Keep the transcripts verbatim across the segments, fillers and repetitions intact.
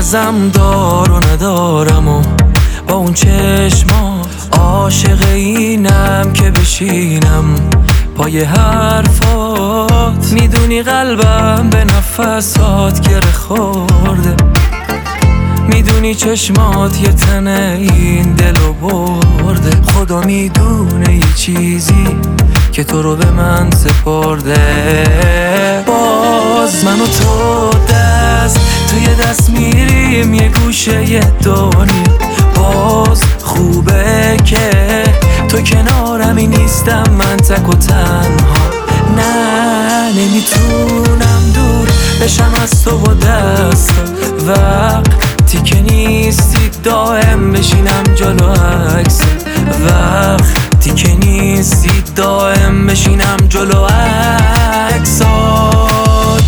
ازم دار و ندارم و با اون چشما عاشق اینم که بشینم پای حرفات. میدونی قلبم به نفسات گره خورده، میدونی چشمات یه تنه این دلو برده. خدا میدونه یه چیزی که تو رو به من سپرده. باز من و تو دست توی دست میریم یه گوشه یه دنیا. باز خوبه که تو کنارمی نیستم من تک و تنها. نه نمیتونم دور بشم از تو و دست وقتی که نیستی دائم بشینم جلو عکس. وقتی که نیستی دائم بشینم جلو عکسات.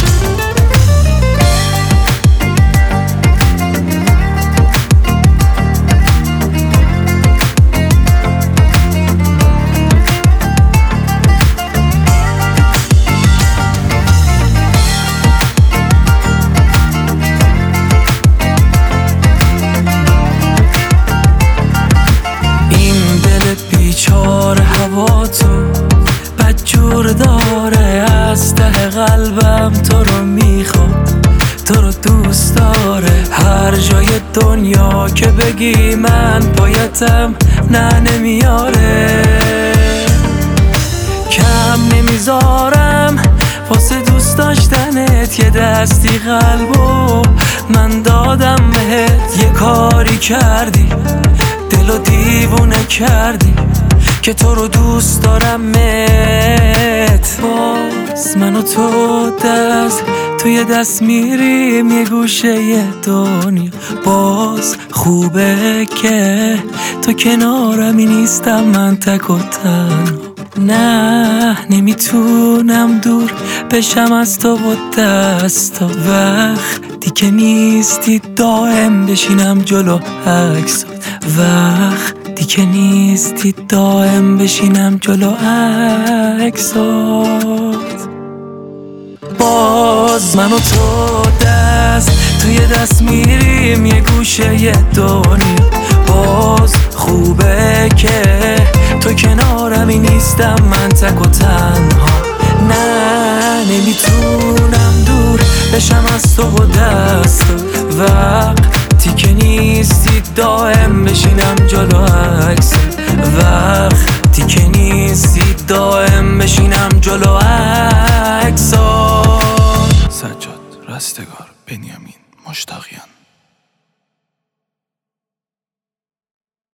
بیچاره هوا تو بدجور داره، از ته قلبم تو رو میخواد، تو رو دوست داره. هر جای دنیا که بگی من پایتم نه نمیاره. کم نمیذارم واسه دوست داشتنت، یه دستی قلبو من دادم بهت. یه کاری کردی دلو دیوونه کردی که تو رو دوست دارم مت. باز من و تو دست توی دست میریم یه گوشه یه دنیا. باز خوبه که تو کنارمی نیستم من تک و تنها. نه نمیتونم دور بشم از تو و دستا وقتی که نیستی دائم بشینم جلو عکسات. وقتی که نیستی دائم بشینم جلو عکسات. باز من و تو دست توی دست میریم یه گوشه یه دنیا. باز خوبه که تو کنارمی نیستم من تک و تنها. نه نمیتونم دور بشم از تو و دست وقتی که نیستی دائم بشینم جلو عکس. وقتی که نیستی دائم بشینم جلو عکسات. سجاد رستگار بنیامین مشتاقیان.